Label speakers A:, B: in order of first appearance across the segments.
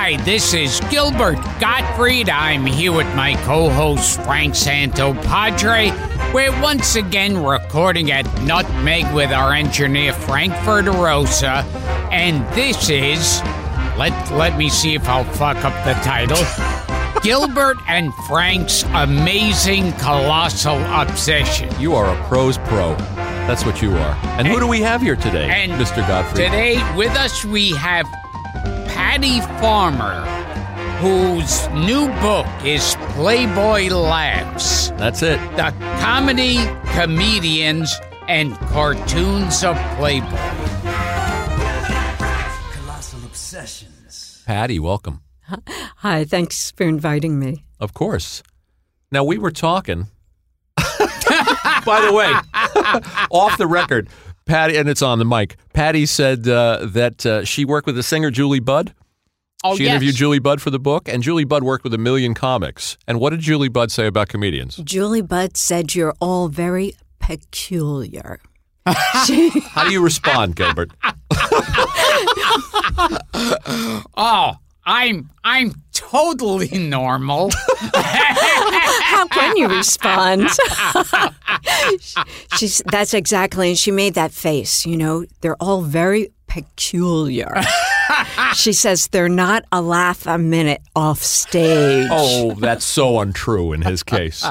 A: Hi, this is Gilbert Gottfried. I'm here with my co-host Frank Santopadre. We're once again recording at Nutmeg with our engineer Frank Verderosa. And this is, let me see if I'll fuck up the title, Gilbert and Frank's Amazing Colossal Obsession.
B: You are a pro's pro. That's what you are. And who do we have here today, Mr. Gottfried?
A: Today with us we have Patty Farmer, whose new book is Playboy Laughs.
B: That's it.
A: The Comedy, Comedians, and Cartoons of Playboy.
C: Colossal Obsessions.
B: Patty, welcome.
D: Hi, thanks for inviting me.
B: Of course. Now, we were talking, by the way, off the record, Patty, and it's on the mic, Patty said that she worked with the singer Julie Budd.
A: Oh,
B: she interviewed Julie Budd for the book, and Julie Budd worked with 1 million comics. And what did Julie Budd say about comedians?
D: Julie Budd said you're all very peculiar.
B: How do you respond, Gilbert?
A: Oh, I'm totally normal.
D: How can you respond? That's exactly, and she made that face, you know, they're all very peculiar. She says they're not a laugh a minute off stage.
B: Oh, that's so untrue in his case.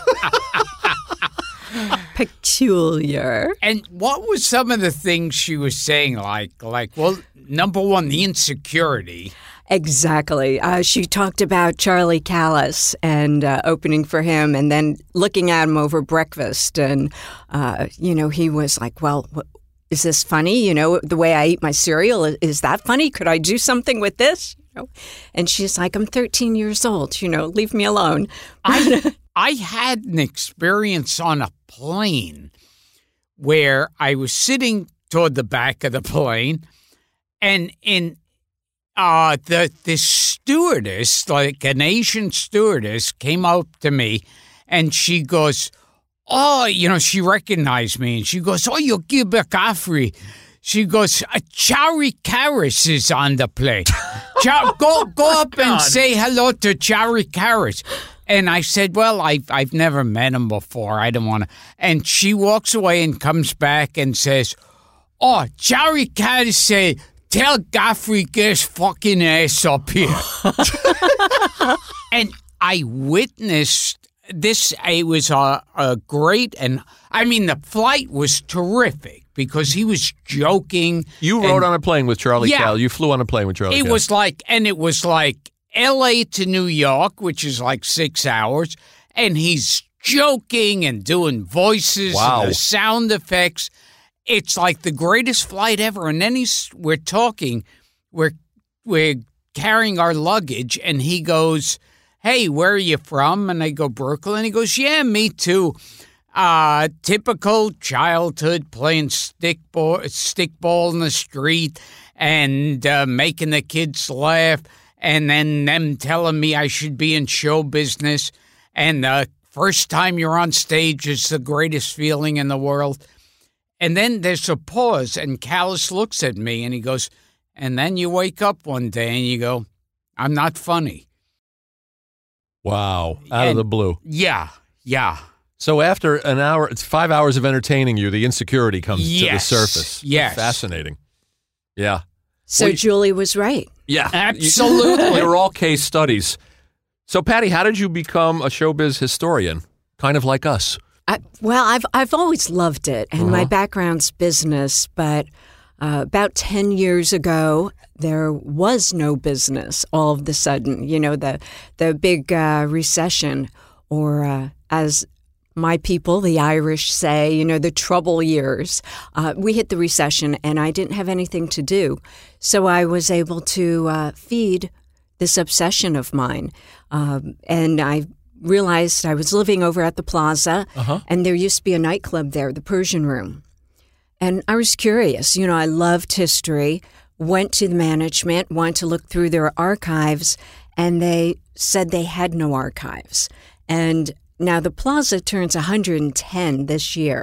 D: Peculiar.
A: And what was some of the things she was saying? Like, well, number one, the insecurity.
D: Exactly. She talked about Charlie Callis and opening for him and then looking at him over breakfast. And, he was like, well, is this funny? You know, the way I eat my cereal, is that funny? Could I do something with this? You know? And she's like, I'm 13 years old, leave me alone.
A: I had an experience on a plane where I was sitting toward the back of the plane and the stewardess, like an Asian stewardess, came up to me and she goes, oh, she recognized me and she goes, oh, you're Gilbert Gottfried. She goes, Chari Karis is on the plane. Go up and say hello to Chari Karis. And I said, well, I've never met him before. I don't want to. And she walks away and comes back and says, oh, Chari Karis said, tell Gottfried, get his fucking ass up here. And I witnessed this. It was a great, and I mean, the flight was terrific because he was joking.
B: You rode on a plane with Charlie Callis. You flew on a plane with Charlie Callis.
A: It was like L.A. to New York, which is like 6 hours, and he's joking and doing voices and the sound effects. It's like the greatest flight ever. And then we're talking, we're carrying our luggage, and he goes, hey, where are you from? And I go, Brooklyn. He goes, yeah, me too. Typical childhood, playing stickball in the street and making the kids laugh, and then them telling me I should be in show business. And the first time you're on stage is the greatest feeling in the world. And then there's a pause, and Callis looks at me, and he goes, and then you wake up one day, and you go, I'm not funny.
B: Wow, out of the blue.
A: Yeah.
B: So after an hour, it's 5 hours of entertaining you, the insecurity comes to the surface.
A: Yes.
B: Fascinating. Yeah.
D: So Julie was right.
B: Yeah.
A: Absolutely.
B: They were all case studies. So, Patty, how did you become a showbiz historian? Kind of like us.
D: I've always loved it, and my background's business, but about 10 years ago, there was no business all of a sudden. The big recession, or as my people, the Irish, say, the trouble years. We hit the recession, and I didn't have anything to do. So I was able to feed this obsession of mine, and I realized I was living over at the Plaza, and there used to be a nightclub there, the Persian Room. And I was curious. I loved history, went to the management, wanted to look through their archives, and they said they had no archives. And now the Plaza turns 110 this year,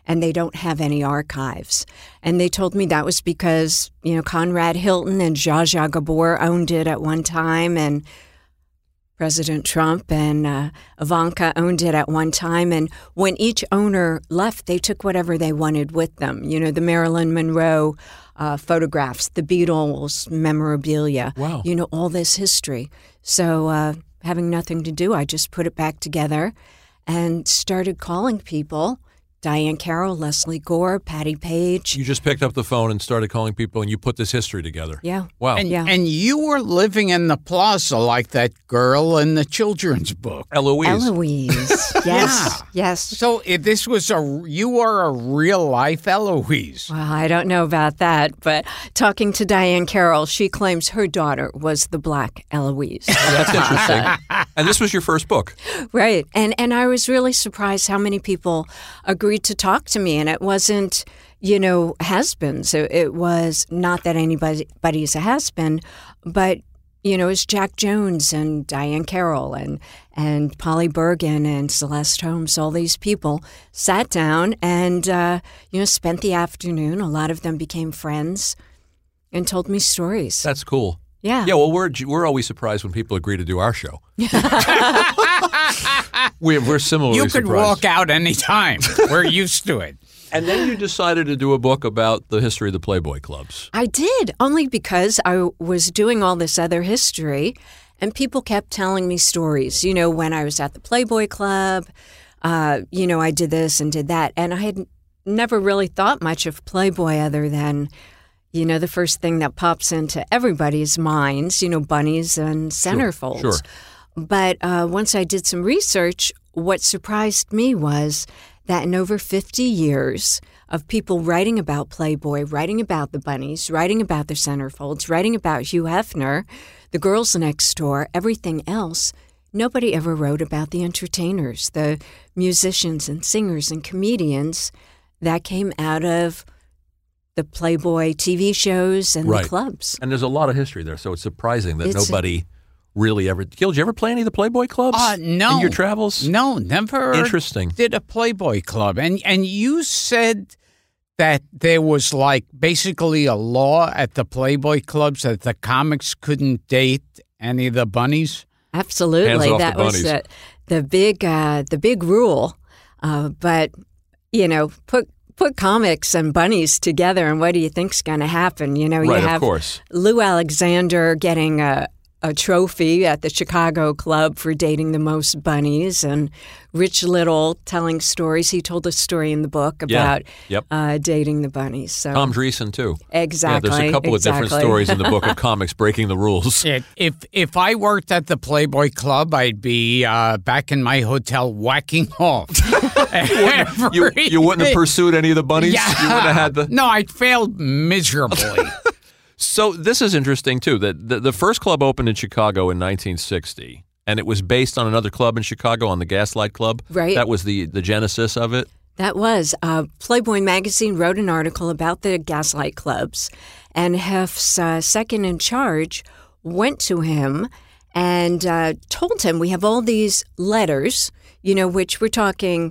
D: and they don't have any archives. And they told me that was because, Conrad Hilton and Zsa Zsa Gabor owned it at one time, and President Trump and Ivanka owned it at one time. And when each owner left, they took whatever they wanted with them. The Marilyn Monroe photographs, the Beatles memorabilia,
B: wow.
D: All this history. So having nothing to do, I just put it back together and started calling people. Diane Carroll, Leslie Gore, Patty Page.
B: You just picked up the phone and started calling people, and you put this history together.
D: Yeah.
B: Wow.
A: And you were living in the plaza like that girl in the children's book.
D: Eloise. Yes. Yes.
A: So you are a real life Eloise.
D: Well, I don't know about that, but talking to Diane Carroll, she claims her daughter was the Black Eloise.
B: That's interesting. And this was your first book.
D: Right. And I was really surprised how many people agreed to talk to me. And it wasn't, has-beens. It was not that anybody's a has-been, but, it's Jack Jones and Diane Carroll and Polly Bergen and Celeste Holmes. All these people sat down and, spent the afternoon. A lot of them became friends and told me stories.
B: That's cool.
D: Yeah.
B: Yeah, well, we're always surprised when people agree to do our show. We're similarly
A: You could
B: surprised.
A: walk out anytime. We're used to it.
B: And then you decided to do a book about the history of the Playboy clubs.
D: I did, only because I was doing all this other history, and people kept telling me stories. When I was at the Playboy Club, I did this and did that. And I had never really thought much of Playboy other than, the first thing that pops into everybody's minds, bunnies and centerfolds.
B: Sure.
D: But once I did some research, what surprised me was that in over 50 years of people writing about Playboy, writing about the bunnies, writing about the centerfolds, writing about Hugh Hefner, the girls next door, everything else, nobody ever wrote about the entertainers, the musicians and singers and comedians that came out of the Playboy TV shows and
B: Right.
D: the clubs.
B: And there's a lot of history there, so it's surprising that nobody really ever... Gil, did you ever play any of the Playboy clubs?
A: No.
B: In your travels?
A: No, never.
B: Interesting.
A: Did a Playboy club. And you said that there was basically a law at the Playboy clubs that the comics couldn't date any of the bunnies?
D: Absolutely.
B: Hands off
D: That
B: the
D: was
B: bunnies.
D: the big rule. But, put comics and bunnies together, and what do you think's going to happen? You
B: Right,
D: have
B: of course.
D: Lou Alexander getting a trophy at the Chicago Club for dating the most bunnies, and Rich Little telling stories. He told a story in the book about dating the bunnies. So
B: Tom Dreesen, too.
D: Exactly.
B: Yeah, there's a couple of different stories in the book of comics breaking the rules.
A: If I worked at the Playboy Club, I'd be back in my hotel whacking off.
B: You wouldn't have pursued any of the bunnies?
A: Yeah.
B: You wouldn't have had the...
A: No, I failed miserably.
B: So this is interesting, too, that the first club opened in Chicago in 1960, and it was based on another club in Chicago, on the Gaslight Club.
D: Right.
B: That was the genesis of it.
D: That was. Playboy magazine wrote an article about the Gaslight clubs, and Hef's second in charge went to him and told him, we have all these letters, which we're talking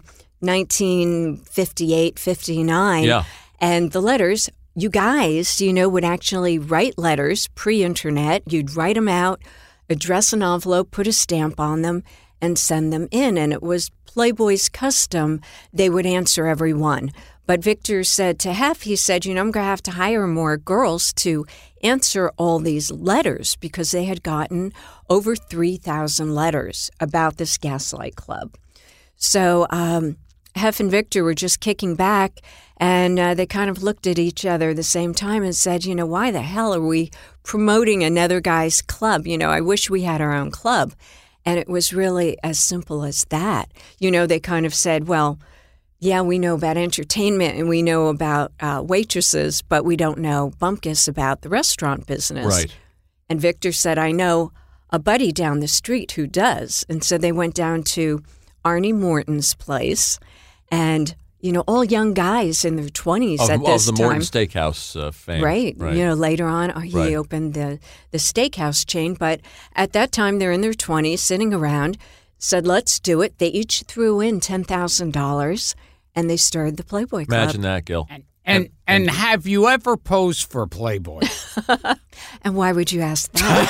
D: 1958, 59.
B: Yeah.
D: And the letters, you guys, would actually write letters pre-internet. You'd write them out, address an envelope, put a stamp on them, and send them in. And it was Playboy's custom. They would answer every one. But Victor said to Hef, he said, I'm going to have to hire more girls to answer all these letters, because they had gotten over 3,000 letters about this Gaslight Club. So Hef and Victor were just kicking back, and they kind of looked at each other at the same time and said, why the hell are we promoting another guy's club? I wish we had our own club. And it was really as simple as that. They kind of said, well, yeah, we know about entertainment and we know about waitresses, but we don't know bumpkus about the restaurant business.
B: Right.
D: And Victor said, I know a buddy down the street who does. And so they went down to Arnie Morton's place, and all young guys in their 20s at this
B: of the
D: time.
B: Morton Steakhouse fame.
D: Right. Later on, he
B: Right.
D: opened the steakhouse chain. But at that time, they're in their 20s, sitting around, said, let's do it. They each threw in $10,000, and they started the Playboy Club.
B: Imagine that, Gil.
A: And have you ever posed for Playboy?
D: And why would you ask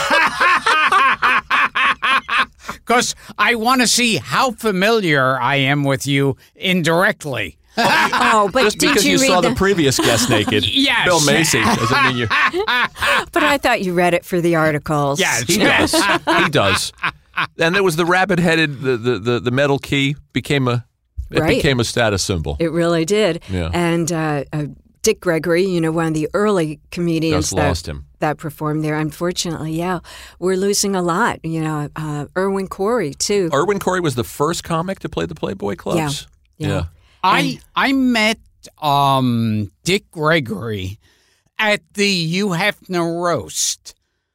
D: that?
A: Because I want to see how familiar I am with you indirectly.
D: Oh, but
B: just
D: did
B: because you
D: read
B: saw the previous guest naked,
A: Yes.
B: Bill Macy, doesn't mean you.
D: But I thought you read it for the articles.
A: Yes.
B: He does. He does. And there was the rabbit-headed, the metal key became a status symbol.
D: It really did.
B: Yeah.
D: And Dick Gregory, one of the early comedians
B: Just lost him.
D: that performed there. Unfortunately, we're losing a lot. Irwin Corey too.
B: Irwin Corey was the first comic to play the Playboy clubs.
D: Yeah.
A: I met Dick Gregory at the Hugh Hefner roast.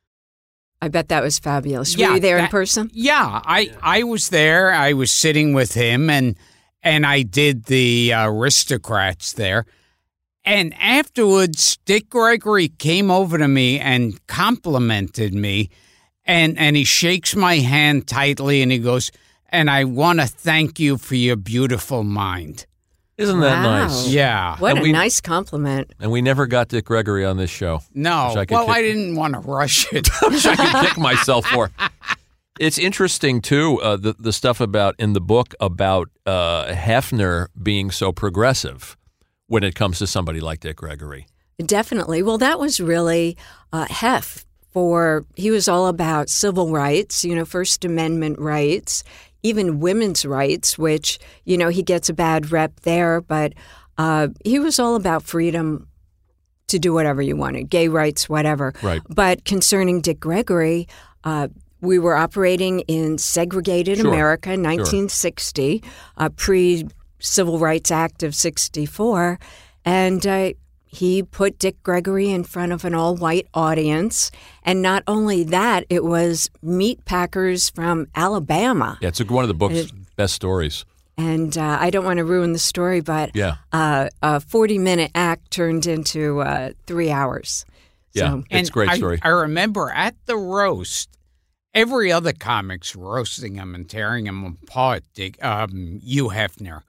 D: I bet that was fabulous. Were you there in person?
A: Yeah, I was there. I was sitting with him, and I did the Aristocrats there. And afterwards, Dick Gregory came over to me and complimented me, and he shakes my hand tightly, and he goes, "And I want to thank you for your beautiful mind."
B: Isn't that
D: Wow.
B: nice?
A: Yeah.
D: What a nice compliment.
B: And we never got Dick Gregory on this show.
A: No. I didn't want to rush it.
B: Which I could kick myself for. It's interesting, too, the stuff in the book about Hefner being so progressive when it comes to somebody like Dick Gregory.
D: Definitely. Well, that was really Hef. He was all about civil rights, First Amendment rights, even women's rights, which, he gets a bad rep there, but he was all about freedom to do whatever you wanted, gay rights, whatever.
B: Right.
D: But concerning Dick Gregory, we were operating in segregated America, 1960, pre-Civil Rights Act of 64, and he put Dick Gregory in front of an all-white audience. And not only that, it was meat packers from Alabama.
B: Yeah, it's one of the book's best stories.
D: And I don't want to ruin the story, but a 40-minute act turned into 3 hours.
B: Yeah, it's a great story.
A: I remember at the roast, every other comic's roasting him and tearing him apart, Hugh Hefner.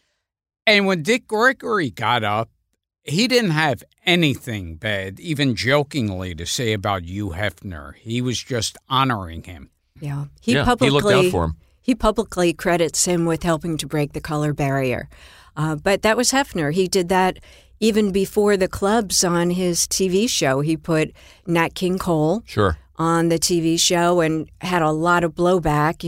A: And when Dick Gregory got up, he didn't have anything bad, even jokingly, to say about Hugh Hefner. He was just honoring him.
D: Yeah.
B: He looked out for him.
D: He publicly credits him with helping to break the color barrier. But that was Hefner. He did that even before the clubs on his TV show. He put Nat King Cole on the TV show and had a lot of blowback.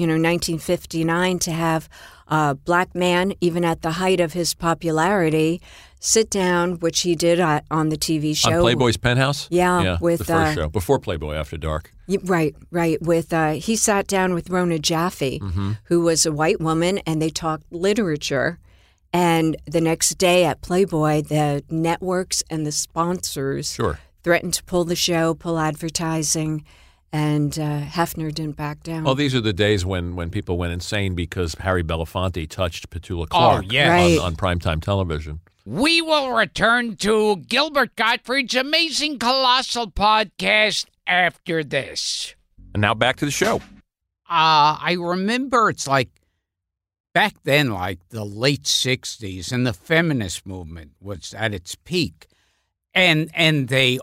D: 1959, to have a black man, even at the height of his popularity, sit down, which he did on the TV show.
B: On Playboy's Penthouse?
D: Yeah. With
B: the first show, before Playboy After Dark.
D: Right. With he sat down with Rona Jaffe, who was a white woman, and they talked literature. And the next day at Playboy, the networks and the sponsors threatened to pull the show, pull advertising, and Hefner didn't back down.
B: Oh, these are the days when people went insane because Harry Belafonte touched Petula Clark on primetime television.
A: We will return to Gilbert Gottfried's Amazing Colossal Podcast after this.
B: And now back to the show.
A: I remember it's like back then, like the late 60s, and the feminist movement was at its peak. And the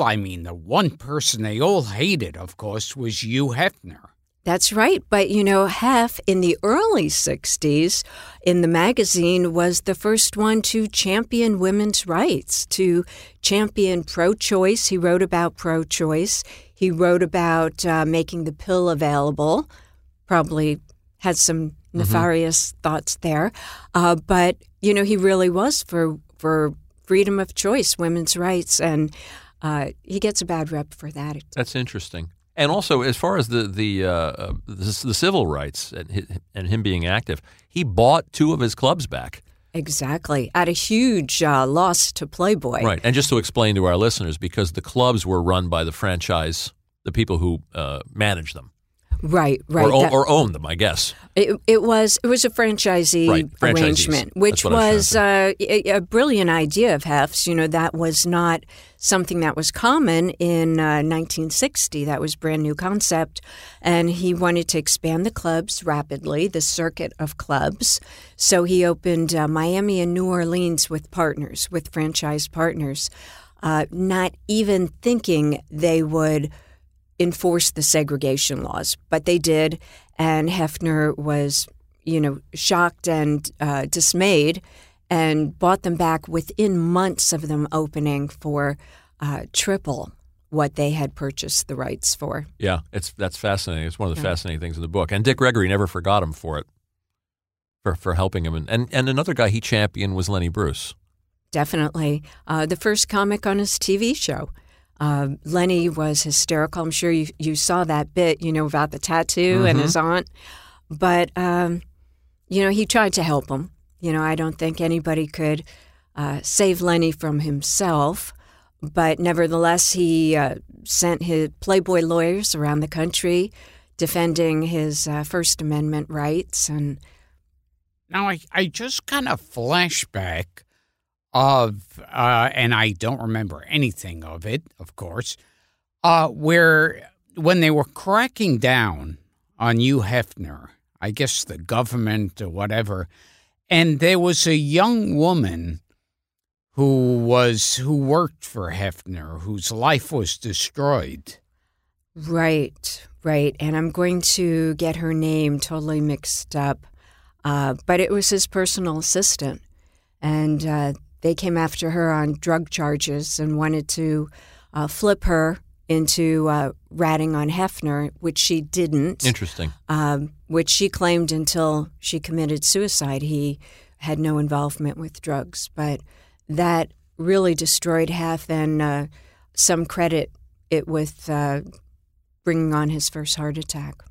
A: one person they all hated, of course, was Hugh Hefner.
D: That's right. But, Hef, in the early 60s, in the magazine, was the first one to champion women's rights, to champion pro-choice. He wrote about pro-choice. He wrote about making the pill available, probably had some nefarious thoughts there. But, he really was for freedom of choice, women's rights, and he gets a bad rep for that.
B: That's interesting. And also, as far as the civil rights and him being active, he bought 2 of his clubs back.
D: Exactly, at a huge loss to Playboy.
B: Right, and just to explain to our listeners, because the clubs were run by the franchise, the people who manage them.
D: Right.
B: Or own them, I guess.
D: It was a franchisee arrangement, which was a brilliant idea of Hef's. That was not something that was common in 1960. That was a brand new concept. And he wanted to expand the clubs rapidly, the circuit of clubs. So he opened Miami and New Orleans with franchise partners, not even thinking they would enforce the segregation laws, but they did, and Hefner was, shocked and dismayed, and bought them back within months of them opening for triple what they had purchased the rights for.
B: Yeah, that's fascinating. It's one of the fascinating things in the book, and Dick Gregory never forgot him for it, for helping him, and another guy he championed was Lenny Bruce. Definitely,
D: the first comic on his TV show. Lenny was hysterical. I'm sure you saw that bit, about the tattoo and his aunt. But, he tried to help him. I don't think anybody could save Lenny from himself. But nevertheless, he sent his Playboy lawyers around the country defending his First Amendment rights. And
A: now I just kind of flashback of, and I don't remember anything of it, of course, where when they were cracking down on Hugh Hefner, I guess the government or whatever, and there was a young woman who worked for Hefner, whose life was destroyed.
D: Right. And I'm going to get her name totally mixed up, but it was his personal assistant, and they came after her on drug charges and wanted to flip her into ratting on Hefner, which she didn't.
B: Interesting.
D: Which she claimed until she committed suicide. He had no involvement with drugs. But that really destroyed Hef, and some credit it with bringing on his first heart attack.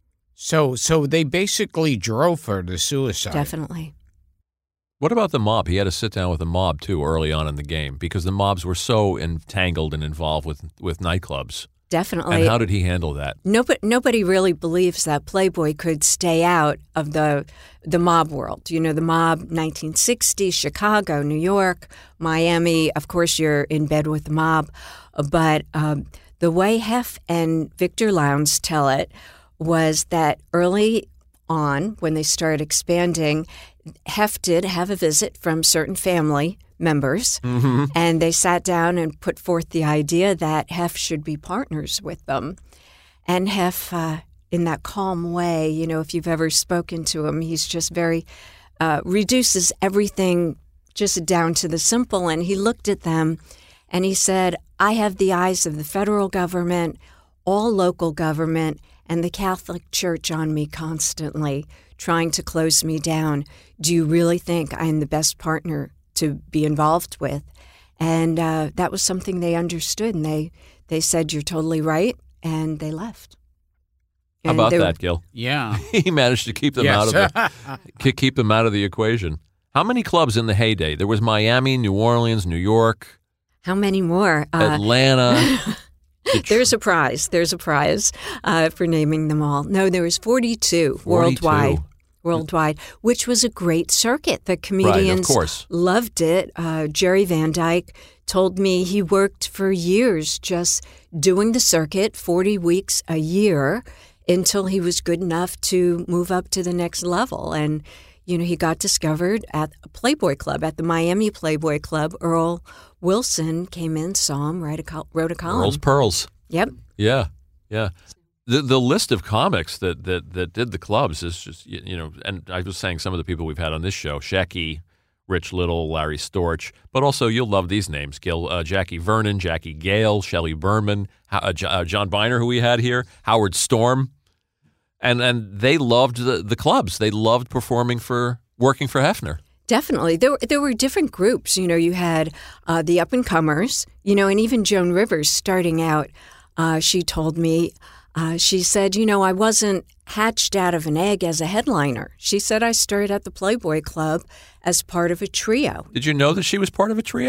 A: So they basically drove her to suicide.
D: Definitely.
B: What about the mob? He had to sit down with the mob, too, early on in the game, because the mobs were so entangled and involved with nightclubs.
D: Definitely.
B: And how did he handle that?
D: Nobody really believes that Playboy could stay out of the mob world. The mob, 1960, Chicago, New York, Miami. Of course, you're in bed with the mob. But the way Hef and Victor Lowndes tell it was that early on, when they started expanding, Hef did have a visit from certain family members, and they sat down and put forth the idea that Hef should be partners with them. And Hef, in that calm way, if you've ever spoken to him, he's just very, reduces everything just down to the simple. And he looked at them and he said, I have the eyes of the federal government, all local government, and the Catholic Church on me constantly, trying to close me down. Do you really think I'm the best partner to be involved with? And that was something they understood, and they said, you're totally right, and they left.
B: And how about that, Gil?
A: Yeah.
B: He managed to keep them out of the equation. How many clubs in the heyday? There was Miami, New Orleans, New York.
D: How many more?
B: Atlanta.
D: There's a prize for naming them all. No, there was 42 worldwide, which was a great circuit. The comedians loved it. Jerry Van Dyke told me he worked for years just doing the circuit, 40 weeks a year, until he was good enough to move up to the next level. And, he got discovered at a Playboy Club, at the Miami Playboy Club. Earl Wilson came in, saw him, wrote a column.
B: Earl's Pearls.
D: Yep.
B: Yeah. The list of comics that did the clubs is just, and I was saying some of the people we've had on this show, Shecky, Rich Little, Larry Storch, but also you'll love these names, Gil, Jackie Vernon, Jackie Gale, Shelley Berman, John Biner, who we had here, Howard Storm. And they loved the clubs. They loved working for Hefner.
D: Definitely. There were different groups. You had the up-and-comers, and even Joan Rivers starting out, she told me, she said, I wasn't hatched out of an egg as a headliner. She said, I started at the Playboy Club as part of a trio.
B: Did you know that she was part of a trio?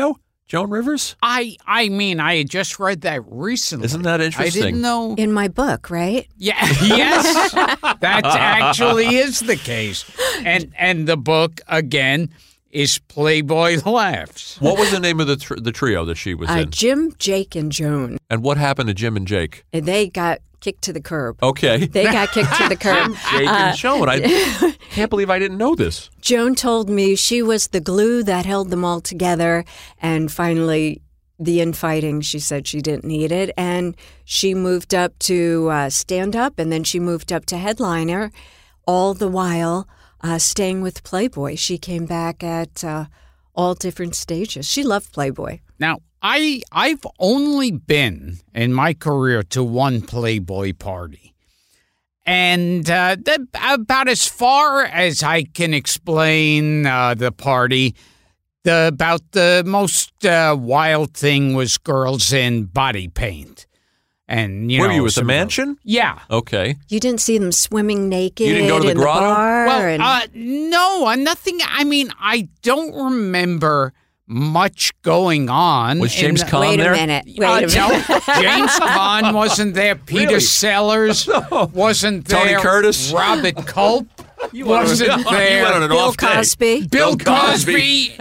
B: Joan Rivers?
A: I mean, I had just read that recently.
B: Isn't that interesting?
A: I didn't know.
D: In my book, right?
A: Yeah, yes, that actually is the case. And the book, again, is Playboy Laughs.
B: What was the name of the trio that she was in?
D: Jim, Jake, and Joan.
B: And what happened to Jim and Jake?
D: They got kicked to the curb.
B: Okay.
D: They got kicked to the curb.
B: Jake and Joan. I can't believe I didn't know this.
D: Joan told me she was the glue that held them all together, and finally the infighting, she said she didn't need it, and she moved up to stand-up, and then she moved up to headliner, all the while staying with Playboy. She came back at all different stages. She loved Playboy.
A: Now, I've only been in my career to one Playboy party. And about as far as I can explain the party, about the most wild thing was girls in body paint. And
B: Were you at the mansion?
A: Yeah.
B: Okay.
D: You didn't see them swimming naked
B: You didn't go to the
D: in
B: grotto?
D: the bar?
A: Well, no, nothing. I mean, I don't remember much going on.
B: Was James Caan there?
D: Wait a minute.
A: No, James Caan wasn't there. Peter
B: Really?
A: sellers wasn't there.
B: Tony Curtis?
A: Robert Culp wasn't
B: You
A: there.
B: went on an
D: Bill
B: off day.
D: Cosby.
A: Bill Cosby.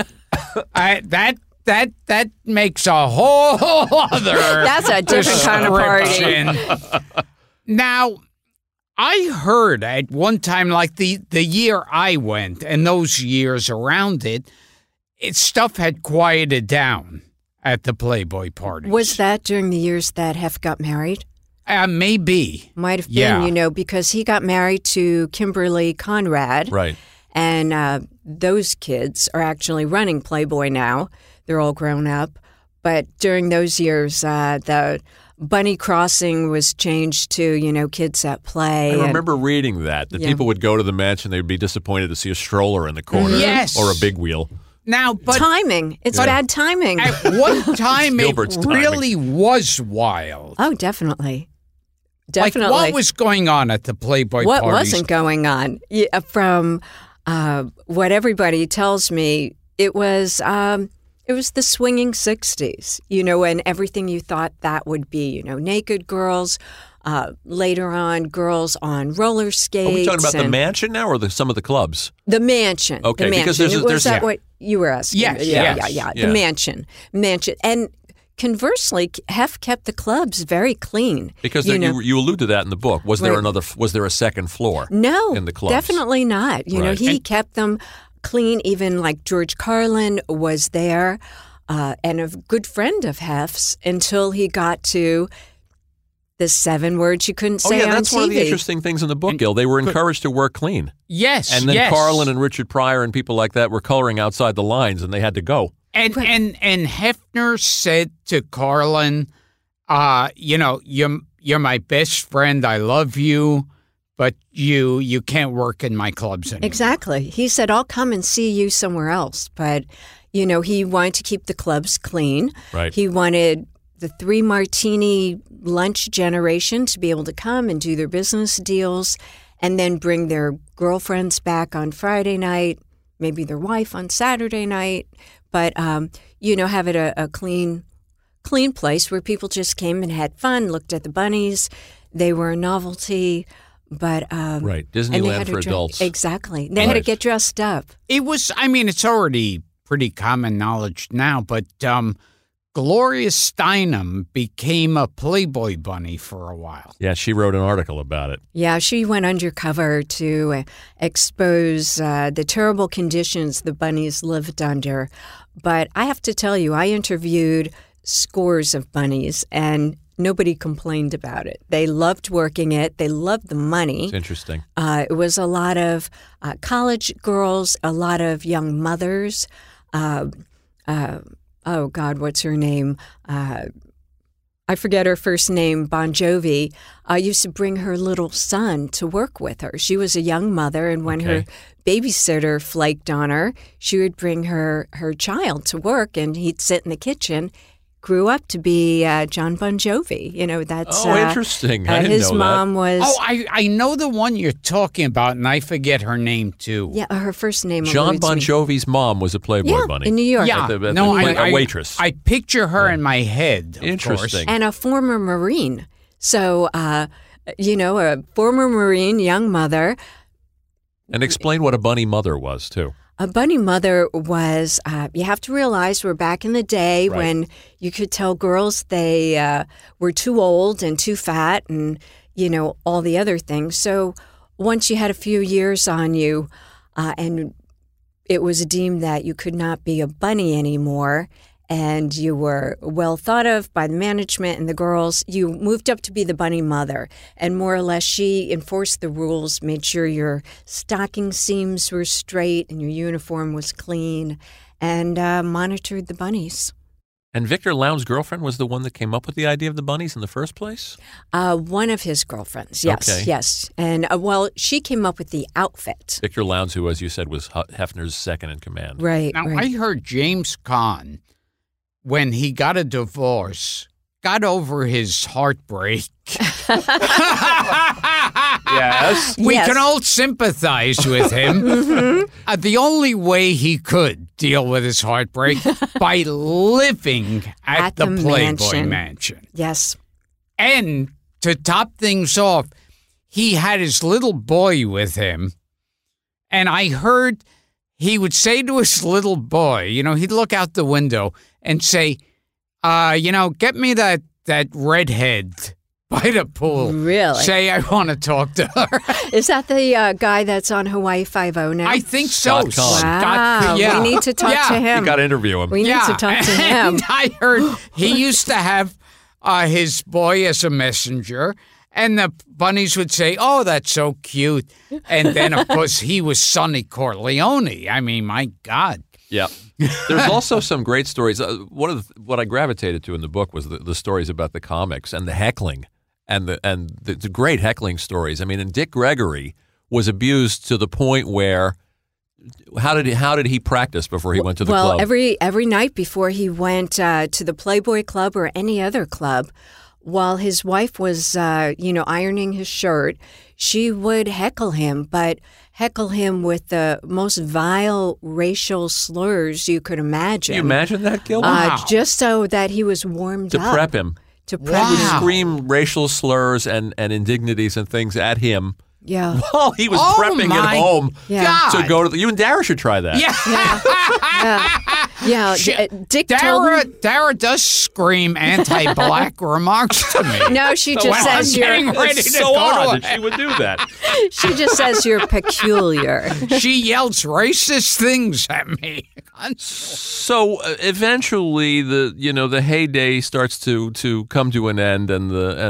A: That makes a whole other.
D: That's a different kind of party.
A: description. Now, I heard at one time, like the year I went and those years around it, stuff had quieted down at the Playboy parties.
D: Was that during the years that Hef got married?
A: Maybe.
D: Might have
A: Yeah.
D: been, because he got married to Kimberly Conrad.
B: Right.
D: And those kids are actually running Playboy now. They're all grown up. But during those years, the Bunny Crossing was changed to, kids at play.
B: I remember reading that
D: Yeah.
B: people would go to the mansion, they would be disappointed to see a stroller in the corner.
A: Yes.
B: Or a big wheel.
A: Now, but
D: timing. It's bad timing.
A: at one time it
B: Gilbert's timing.
A: really was wild.
D: Oh, definitely.
A: Like,
D: Definitely.
A: what was going on at the Playboy
D: What
A: parties?
D: wasn't going on? From what everybody tells me, it was the swinging 60s, and everything you thought that would be, naked girls, later on girls on roller skates.
B: Are we talking about the mansion now or some of the clubs?
D: The mansion.
B: Okay,
D: the mansion.
B: because there's
D: Was that
B: yeah.
D: what you were asking?
A: Yes,
D: Yeah.
A: yes.
D: The mansion. And conversely, Hef kept the clubs very clean.
B: Because you allude to that in the book. Was there
D: Right.
B: was there a second floor?
D: No,
B: in the clubs?
D: definitely not.
B: Right.
D: He kept them clean. Even like George Carlin was there, and a good friend of Hef's until he got to the 7 words you couldn't say on TV.
B: That's one of the interesting things in the book, Gil. They were encouraged to work clean.
A: Yes,
B: And then
A: yes.
B: Carlin and Richard Pryor and people like that were coloring outside the lines, and they had to go.
A: And Hefner said to Carlin, you're my best friend. I love you, but you can't work in my clubs anymore.
D: Exactly. He said, I'll come and see you somewhere else. But, he wanted to keep the clubs clean.
B: Right.
D: He wanted the 3 martini lunch generation to be able to come and do their business deals and then bring their girlfriends back on Friday night, maybe their wife on Saturday night. But, have it a clean place where people just came and had fun, looked at the bunnies. They were a novelty. But
B: Right.
D: and they
B: Disneyland
D: had to
B: for adults.
D: Exactly. They had to get dressed up.
A: It was, it's already pretty common knowledge now, but Gloria Steinem became a Playboy bunny for a while.
B: Yeah, she wrote an article about it.
D: Yeah, she went undercover to expose the terrible conditions the bunnies lived under. But I have to tell you, I interviewed scores of bunnies, and nobody complained about it. They loved working it. They loved the money.
B: It's interesting.
D: It was a lot of college girls, a lot of young mothers. Oh, God, what's her name? I forget her first name, Bon Jovi, used to bring her little son to work with her. She was a young mother, and when her babysitter flaked on her, she would bring her child to work, and he'd sit in the kitchen grew up to be John Bon Jovi. That's
B: interesting. I didn't
D: his
B: know
D: mom
B: that.
D: was.
A: Oh, I know the one you're talking about, and I forget her name too.
D: Yeah, her first name.
B: John Bon Jovi's mom was a Playboy bunny.
D: in New York.
A: Yeah,
B: a waitress.
A: I picture her in my head. Of
B: Interesting.
A: course.
D: And a former Marine. So, a former Marine, young mother.
B: And explain what a bunny mother was, too.
D: A bunny mother was, you have to realize we're back in the day when you could tell girls they were too old and too fat and, all the other things. So once you had a few years on you and it was deemed that you could not be a bunny anymore and you were well thought of by the management and the girls, you moved up to be the bunny mother. And more or less, she enforced the rules, made sure your stocking seams were straight and your uniform was clean, and monitored the bunnies.
B: And Victor Lowndes' girlfriend was the one that came up with the idea of the bunnies in the first place?
D: One of his girlfriends, yes,
B: Okay.
D: yes. And, she came up with the outfit.
B: Victor Lowndes, who, as you said, was Hefner's second in command.
D: Right,
A: Now,
D: right.
A: I heard James Caan, when he got a divorce, got over his heartbreak.
B: Yes.
A: We
D: Yes.
A: can all sympathize with him. The only way he could deal with his heartbreak by living at the Playboy Mansion.
D: Yes.
A: And to top things off, he had his little boy with him. And I heard he would say to his little boy, he'd look out the window and say, get me that redhead by the pool.
D: Really?
A: Say I want to talk to her.
D: Is that the guy that's on Hawaii Five-0 now?
A: I think so.
B: Scott Conn.
D: Wow.
A: Yeah.
D: We need to talk to him.
B: You got to interview him.
D: We need to talk to him.
A: And I heard he used to have his boy as a messenger, and the bunnies would say, "Oh, that's so cute." And then, of course, he was Sonny Corleone. I mean, my God.
B: Yeah. There's also some great stories. What I gravitated to in the book was the stories about the comics and the heckling and the great heckling stories. I mean, and Dick Gregory was abused to the point where how did he practice before he went to the club?
D: Well, every night before he went to the Playboy Club or any other club, while his wife was ironing his shirt, she would heckle him, but heckle him with the most vile racial slurs you could imagine.
B: Can you imagine that, Gil?
D: Just so that he was warmed
B: to
D: up.
B: prep him.
D: To prep
B: He would
D: him.
B: scream racial slurs and indignities and things at him
D: Yeah.
B: while he was
A: Oh,
B: prepping
A: my
B: at home
D: Yeah.
B: to go to you and Dara should try that.
D: Yeah. Dick told me.
A: Dara does scream anti-black remarks to me.
D: No, she
A: But
D: just
A: when I'm
D: says
A: getting
D: you're.
A: ready
B: It's
A: to
B: so
A: go
B: odd
A: to
B: that she would do that.
D: She just says you're peculiar.
A: she yells racist things at me.
B: So eventually, the heyday starts to come to an end, and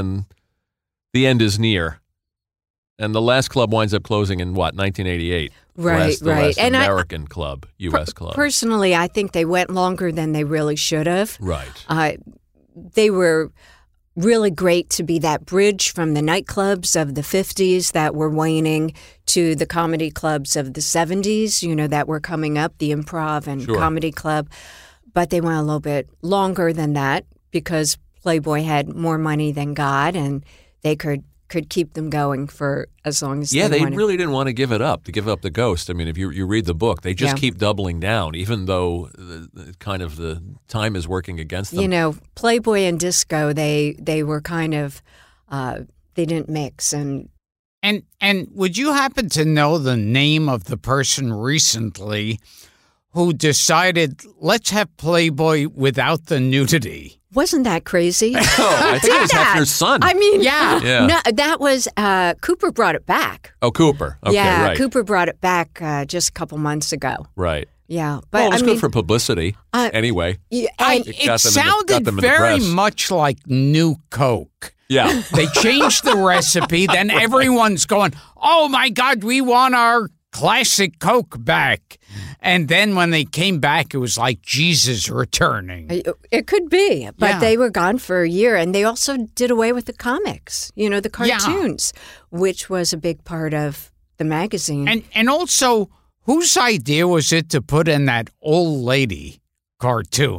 B: the end is near, and the last club winds up closing in 1988.
D: Right,
B: the last
D: And
B: American club, U.S. club.
D: Personally, I think they went longer than they really should have.
B: Right.
D: They were really great to be that bridge from the nightclubs of the 50s that were waning to the comedy clubs of the 70s, that were coming up, the Improv and
B: Sure.
D: Comedy Club. But they went a little bit longer than that because Playboy had more money than God, and they could keep them going for as long as they wanted.
B: really didn't want to give up the ghost. I mean, if you read the book, they just keep doubling down, even though the time is working against them.
D: Playboy and disco, they were kind of, they didn't mix. And
A: would you happen to know the name of the person recently who decided, let's have Playboy without the nudity?
D: wasn't that crazy?
B: Oh, I think it was Hefner's son.
D: I mean,
B: Yeah.
D: no, that was, Cooper brought it back.
B: Oh, Cooper. Okay,
D: yeah,
B: right.
D: Cooper brought it back just a couple months ago.
B: Right.
D: Yeah. But
B: Well, it was
D: I
B: good
D: mean,
B: for publicity. Anyway.
D: yeah,
A: It
B: got
A: sounded
B: them in the
A: very
B: press.
A: much like New Coke.
B: Yeah.
A: They changed the recipe, then everyone's going, oh my God, we want our classic Coke back. And then when they came back, it was like Jesus returning.
D: It could be, but
A: Yeah.
D: they were gone for a year. And they also did away with the comics, the cartoons, which was a big part of the magazine.
A: And also, whose idea was it to put in that old lady cartoon?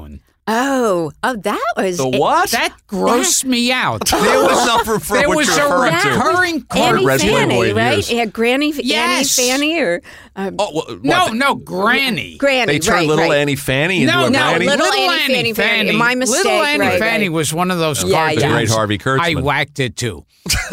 D: Oh, that was
B: The what?
A: That grossed me out.
B: There was not for
A: There
B: what
A: was
B: you're
A: a
B: referring to.
A: recurring
D: Annie
B: Red Playboy
D: Fanny,
B: in
D: right?
B: years.
D: Yeah, Annie
A: Yes.
D: Fanny, or
B: Oh, what?
A: No, Granny.
D: Granny.
B: They turned
D: right,
B: little
D: right.
B: Annie Fanny into
A: No,
B: a granny?
D: Little Annie Fanny. My mistake,
A: Little Annie
D: right,
A: Fanny
D: right.
A: was one of those
D: Yeah,
A: cartoons.
D: yeah.
B: The great Harvey
A: I
B: Kurtzman.
A: whacked it too.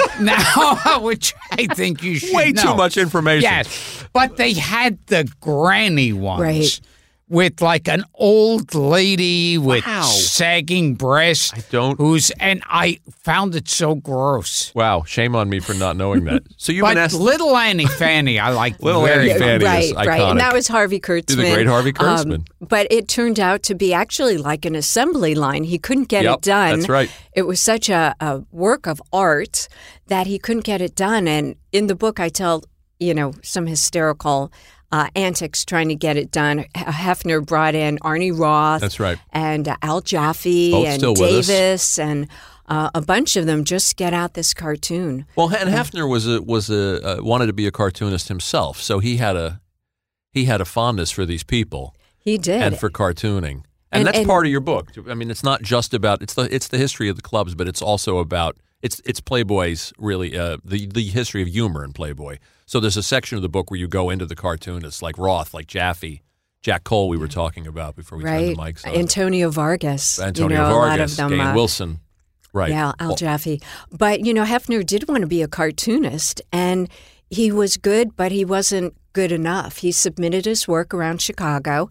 A: Now, which I think you should
B: Way
A: know.
B: too much information.
A: Yes, but they had the granny ones.
D: Right.
A: With like an old lady with
B: Wow.
A: sagging breasts.
B: I don't-
A: And I found it so gross.
B: Wow, shame on me for not knowing that. So you've
A: But
B: been asked
A: Little Annie Fanny, I like
B: Little
A: very
B: Annie Fanny
D: right,
B: is
D: right.
B: iconic.
D: And that was Harvey Kurtzman.
B: The great Harvey Kurtzman.
D: But it turned out to be actually like an assembly line. He couldn't get
B: Yep,
D: it done.
B: that's right.
D: It was such a work of art that he couldn't get it done. And in the book, I tell, some hysterical antics trying to get it done. Hefner brought in Arnie Roth.
B: That's right.
D: And Al Jaffe
B: Both
D: and
B: still with us.
D: Davis and a bunch of them just get out this cartoon.
B: Well, and Hefner wanted to be a cartoonist himself, so he had a fondness for these people
D: He did.
B: and for cartooning, and that's part of your book. I mean, it's not just about it's the history of the clubs, but it's also about it's Playboy's really the history of humor in Playboy. So there's a section of the book where you go into the cartoonists like Roth, like Jaffe, Jack Cole. We were talking about before we turned the mics on.
D: Antonio Vargas.
B: Antonio
D: a lot
B: Vargas,
D: of them,
B: Gain Wilson. Right.
D: Yeah, Al Jaffe. But, Hefner did want to be a cartoonist, and he was good, but he wasn't good enough. He submitted his work around Chicago,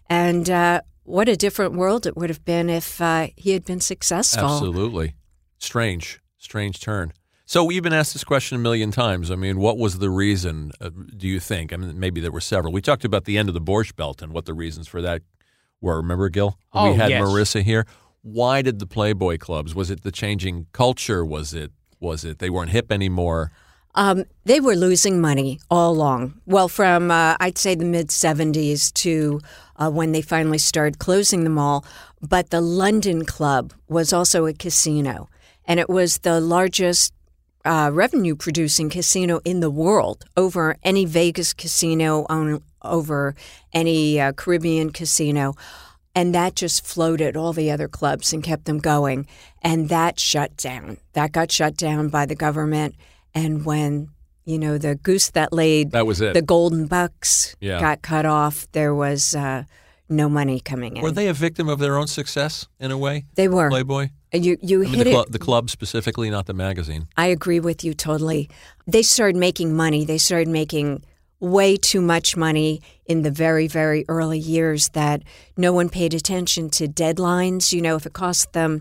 D: and what a different world it would have been if he had been successful.
B: Absolutely. Strange turn. So we've been asked this question a million times. I mean, what was the reason, do you think? I mean, maybe there were several. We talked about the end of the Borscht Belt and what the reasons for that were. Remember, Gil?
A: Oh,
B: we had
A: yes.
B: Marissa here. Why did the Playboy clubs? Was it the changing culture? Was it they weren't hip anymore?
D: They were losing money all along. Well, from I'd say the mid-'70s to when they finally started closing them all. But the London Club was also a casino, and it was the largest revenue-producing casino in the world, over any Vegas casino, over any Caribbean casino. And that just floated all the other clubs and kept them going. And that shut down. That got shut down by the government. And when, the goose that laid
B: That was it.
D: the golden bucks
B: Yeah.
D: got cut off, there was no money coming in.
B: Were they a victim of their own success in a way?
D: They were.
B: Playboy?
D: You
B: I mean,
D: hit it.
B: the club specifically, not the magazine.
D: I agree with you totally. They started making money. They started making way too much money in the very, very early years that no one paid attention to deadlines. If it cost them,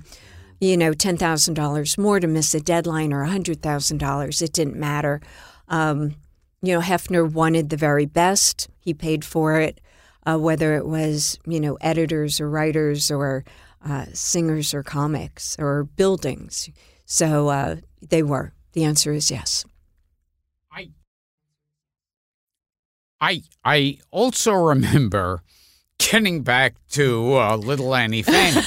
D: $10,000 more to miss a deadline or $100,000, it didn't matter. Hefner wanted the very best. He paid for it, whether it was, editors or writers or singers or comics or buildings. So they were. The answer is yes.
A: I also remember getting back to Little Annie Fanny.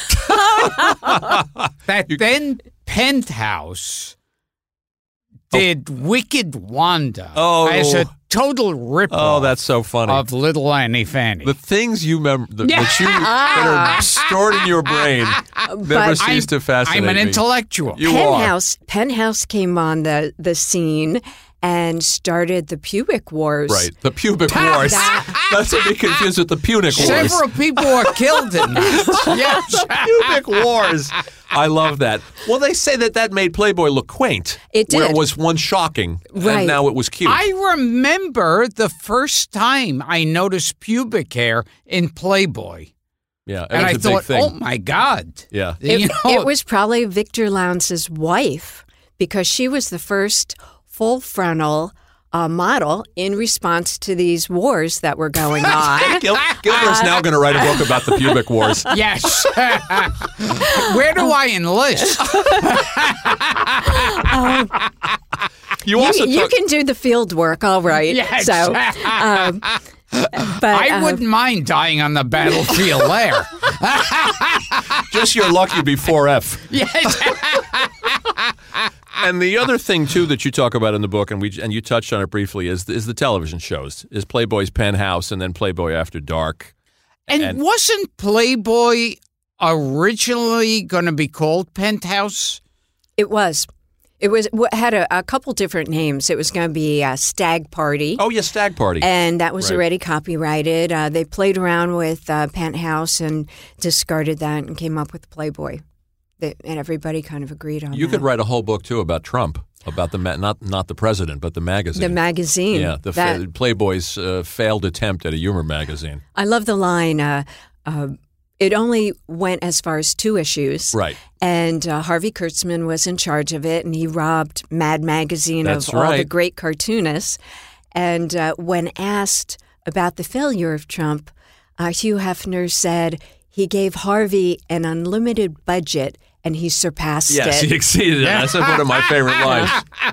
A: That then Penthouse did Wicked Wanda as a total rip
B: Oh, that's so funny.
A: of Little Annie Fanny.
B: The things you remember that are stored in your brain never cease to fascinate
A: I'm an
B: me.
A: intellectual.
B: You are.
D: Penthouse came on the scene and started the pubic wars.
B: Right. The pubic wars. That's to be confused with the Punic Wars.
A: Several people were killed in that. Yes.
B: Pubic Wars. I love that. Well, they say that made Playboy look quaint.
D: It did.
B: Where it was once shocking,
D: Right.
B: and now it was cute.
A: I remember the first time I noticed pubic hair in Playboy.
B: yeah,
A: And I
B: it's a big
A: thought,
B: thing.
A: oh my God.
B: Yeah.
D: It was probably Victor Lowndes' wife because she was the first full frontal model in response to these wars that were going on.
B: Gilbert's now going to write a book about the pubic wars.
A: Yes. Where do I enlist?
B: You also
D: You
B: took,
D: can do the field work, all right.
A: Yes.
D: So, but
A: I wouldn't mind dying on the battlefield there.
B: just you're lucky before F.
A: Yes.
B: And the other thing too that you talk about in the book, and you touched on it briefly, is the television shows. Is Playboy's Penthouse and then Playboy After Dark.
A: And wasn't Playboy originally going to be called Penthouse?
D: It was. It had a couple different names. It was going to be Stag Party.
B: Oh, yeah, Stag Party.
D: And that was
B: Right.
D: already copyrighted. They played around with Penthouse and discarded that and came up with Playboy. And everybody kind of agreed on that.
B: You could write a whole book, too, about Trump, about the not the president, but the magazine.
D: The magazine.
B: Yeah, Playboy's failed attempt at a humor magazine.
D: I love the line, it only went as far as 2 issues.
B: Right.
D: And Harvey Kurtzman was in charge of it, and he robbed Mad Magazine
B: That's
D: of all the
B: right.
D: great cartoonists. And when asked about the failure of Trump, Hugh Hefner said he gave Harvey an unlimited budget, and he surpassed
B: Yes,
D: it.
B: he exceeded it. That's one of my favorite lines.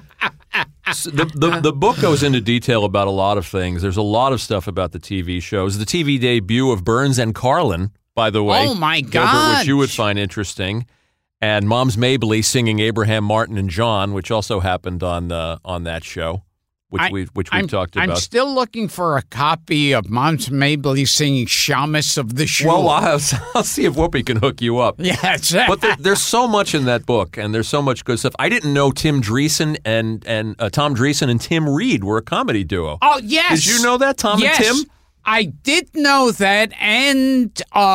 B: The book goes into detail about a lot of things. There's a lot of stuff about the TV shows. The TV debut of Burns and Carlin, by the way.
A: Oh, my
B: Gilbert,
A: God.
B: which you would find interesting. And Moms Mabley singing Abraham, Martin, and John, which also happened on that show, which we've talked about.
A: I'm still looking for a copy of Moms Mabley singing Shamus of the Shul.
B: Well, I'll see if Whoopi can hook you up.
A: Yes.
B: But there's so much in that book, and there's so much good stuff. I didn't know Tim Dreesen and Tom Dreesen and Tim Reed were a comedy duo.
A: Oh, yes.
B: Did you know that, Tom
A: yes,
B: and Tim?
A: I did know that, and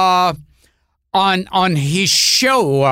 A: on his show,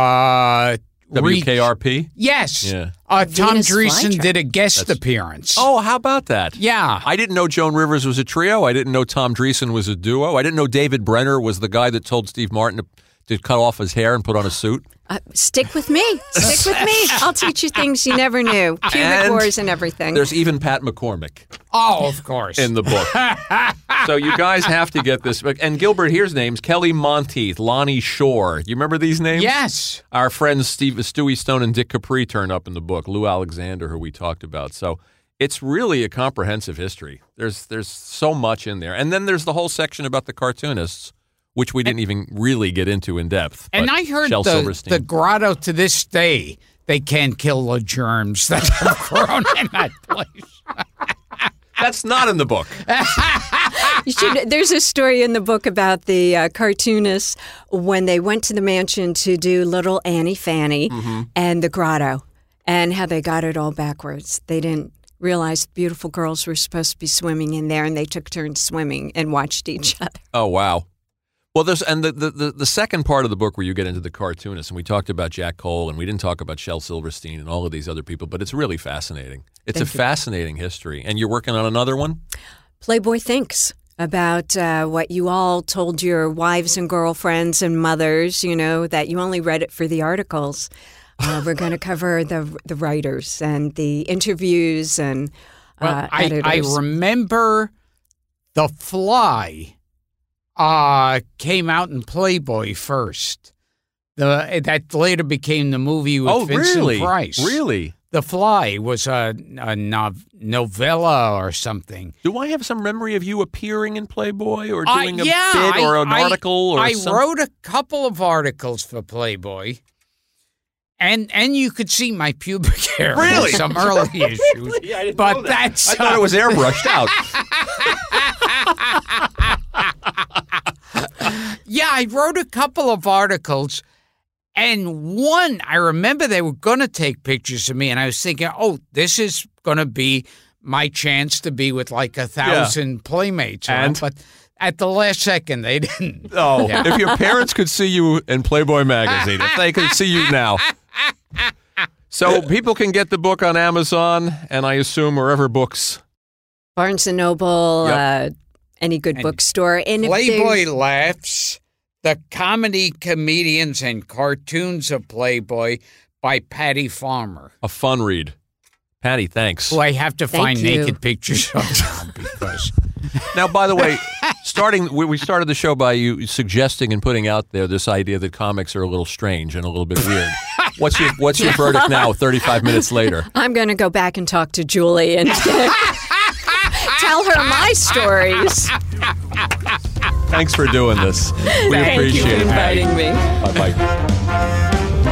B: WKRP?
A: Yes.
B: Yeah.
A: Tom
D: Venus
A: Dreesen
D: Flytrap.
A: did a guest appearance.
B: Oh, how about that?
A: Yeah.
B: I didn't know Joan Rivers was a trio. I didn't know Tom Dreesen was a duo. I didn't know David Brenner was the guy that told Steve Martin to cut off his hair and put on a suit.
D: Stick with me. Stick with me. I'll teach you things you never knew. Pubic
B: And
D: wars and everything.
B: There's even Pat McCormick
A: Oh, of course.
B: in the book. So you guys have to get this book. And Gilbert, here's names. Kelly Monteith, Lonnie Shore. You remember these names?
A: Yes.
B: Our friends Stewie Stone and Dick Capri turn up in the book. Lou Alexander, who we talked about. So it's really a comprehensive history. There's so much in there. And then there's the whole section about the cartoonists, which we didn't even really get into in depth.
A: And
B: But
A: I heard
B: Shel
A: the
B: Silverstein.
A: grotto to this day, they can't kill the germs that have grown in that place.
B: That's not in the book.
D: There's a story in the book about the cartoonists when they went to the mansion to do Little Annie Fanny and the grotto, and how they got it all backwards. They didn't realize beautiful girls were supposed to be swimming in there, and they took turns swimming and watched each other.
B: Oh, wow. Well, there's the second part of the book where you get into the cartoonists, and we talked about Jack Cole, and we didn't talk about Shel Silverstein and all of these other people, but it's really fascinating. It's
D: Thank
B: a
D: you.
B: fascinating history. And you're working on another one?
D: Playboy Thinks, about what you all told your wives and girlfriends and mothers, that you only read it for the articles. We're going to cover the writers and the interviews and editors.
A: I remember The Fly came out in Playboy first. That later became the movie with Vincent Price.
B: Really?
A: The Fly was a novella or something.
B: Do I have some memory of you appearing in Playboy or doing a
A: yeah,
B: bit or an article or
A: I
B: something?
A: wrote a couple of articles for Playboy. And you could see my pubic hair
B: Really?
A: in some early issues.
B: Really? I didn't
A: but
B: know that.
A: that's
B: I thought it was airbrushed out.
A: Yeah, I wrote a couple of articles, and one, I remember they were going to take pictures of me, and I was thinking, oh, this is going to be my chance to be with like 1,000 playmates.
B: And?
A: But at the last second, they didn't.
B: Oh,
A: Yeah.
B: if your parents could see you in Playboy magazine, if they could see you now. So people can get the book on Amazon, and I assume wherever books.
D: Barnes & Noble,
B: Yep.
D: any good
A: And
D: bookstore. And if
A: Playboy
D: there's-
A: Laughs, the comedy, comedians, and cartoons of Playboy by Patty Farmer,
B: A fun read. Patty, thanks.
A: who I have to
D: Thank
A: find
D: you.
A: naked pictures of now because
B: Now, by the way, we started the show by you suggesting and putting out there this idea that comics are a little strange and a little bit weird. What's your verdict now, 35 minutes later?
D: I'm going to go back and talk to Julie and tell her my stories.
B: Thanks for doing this. We
D: Thank you
B: appreciate
D: for
B: it, Patty.
D: inviting me.
B: Bye-bye.